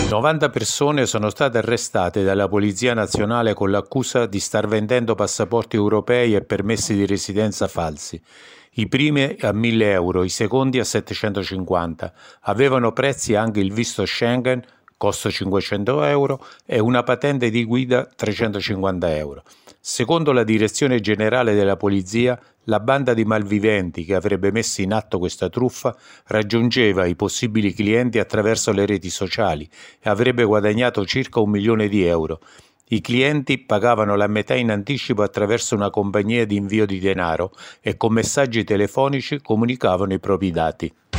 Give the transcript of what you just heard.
90 persone sono state arrestate dalla Polizia Nazionale con l'accusa di star vendendo passaporti europei e permessi di residenza falsi. I primi a 1.000 euro, i secondi a 750. Avevano prezzi anche il visto Schengen, costo 500 euro, e una patente di guida 350 euro. Secondo la Direzione Generale della Polizia, la banda di malviventi che avrebbe messo in atto questa truffa raggiungeva i possibili clienti attraverso le reti sociali e avrebbe guadagnato circa 1 milione di euro. I clienti pagavano la metà in anticipo attraverso una compagnia di invio di denaro e con messaggi telefonici comunicavano i propri dati.